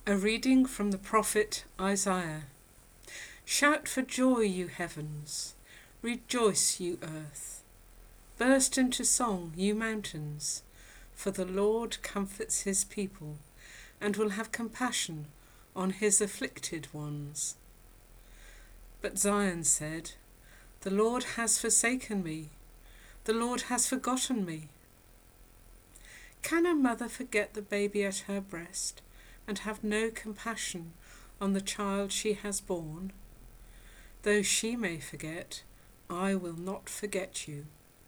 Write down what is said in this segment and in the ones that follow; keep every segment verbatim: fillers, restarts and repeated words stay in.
A reading from the prophet Isaiah. Shout for joy, you heavens. Rejoice, you earth. Burst into song, you mountains. For the Lord comforts his people, and will have compassion on his afflicted ones. But Zion said, The Lord has forsaken me. The Lord has forgotten me. Can a mother forget the baby at her breast, and have no compassion on the child she has borne? Though she may forget, I will not forget you.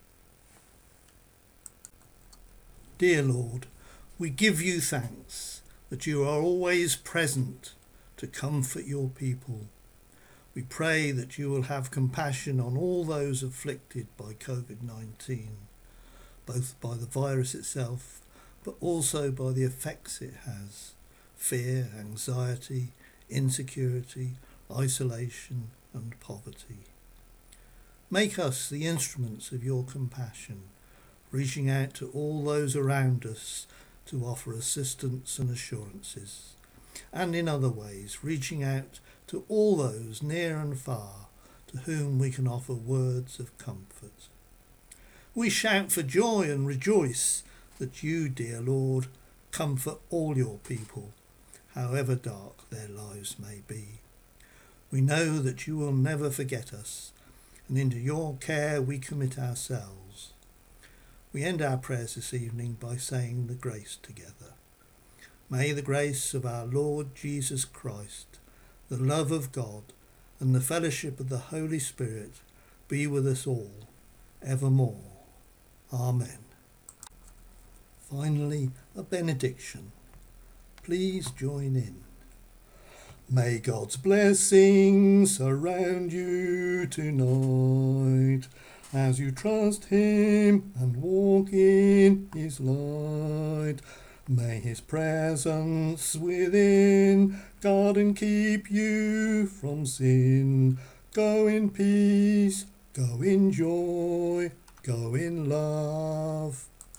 Dear Lord, we give you thanks that you are always present to comfort your people. We pray that you will have compassion on all those afflicted by covid nineteen, both by the virus itself, but also by the effects it has: fear, anxiety, insecurity, isolation and poverty. Make us the instruments of your compassion, reaching out to all those around us to offer assistance and assurances, and in other ways reaching out to all those near and far to whom we can offer words of comfort. We shout for joy and rejoice that you, dear Lord, comfort all your people, however dark their lives may be. We know that you will never forget us, and into your care we commit ourselves. We end our prayers this evening by saying the grace together. May the grace of our Lord Jesus Christ, the love of God, and the fellowship of the Holy Spirit be with us all, evermore. Amen. Finally, a benediction. Please join in. May God's blessings surround you tonight as you trust him and walk in his light. May his presence within guard and keep you from sin. Go in peace, go in joy, go in love.